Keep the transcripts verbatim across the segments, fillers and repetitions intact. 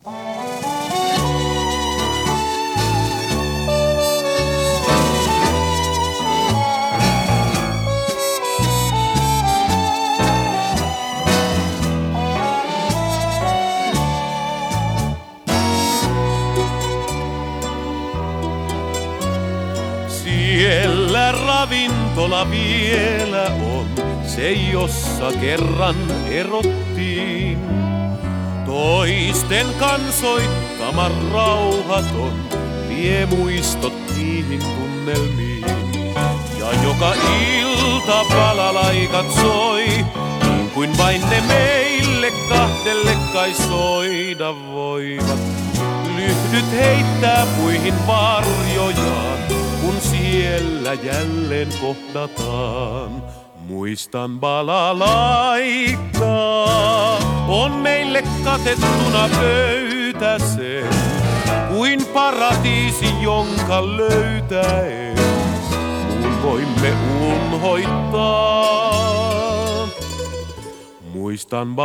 Siellä ravintola vielä on, se jossa kerran erottiin. Toisten kansoittama rauhaton vie muistot niihin tunnelmiin. Ja joka ilta balalaikat soi, niin kuin vain ne meille kahdelle kai soida voivat. Lyhdyt heittää puihin varjojaan, kun siellä jälleen kohdataan. Muistan balalaikkaa, on meille katettuna pöytä sen, kuin paratiisi, jonka löytäen muun voimme unhoittaa. Muistan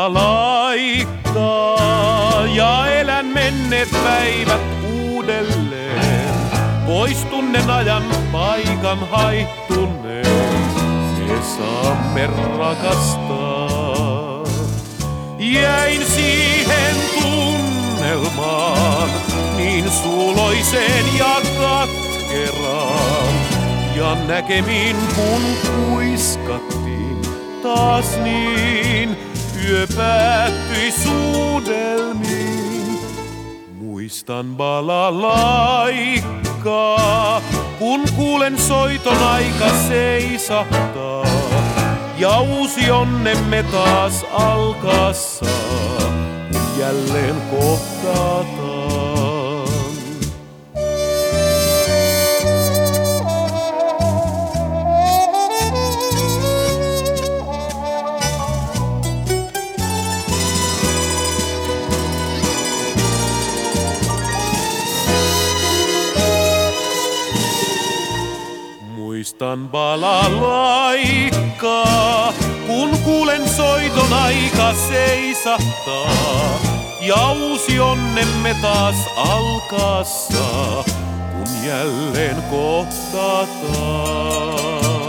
balalaikkaa ja elän menneet päivät uudelleen. Pois tunnen ajan paikan haihtuneen, me saamme rakastaa. Jäin siihen tunnelmaan, niin suloiseen ja katkeraan. Ja näkemiin kun kuiskattiin, taas niin yö päättyi suudelmiin. Muistan balalaikkaa, kun kuulen soiton aika seisahtaa. Ja uusi onnemme taas alkaa saa, kun jälleen kohdataan. Muistan balalaikkaa, kun kuulen soiton aika seisahtaa. Ja uusi onnemme taas alkaa saa, kun jälleen kohdataan.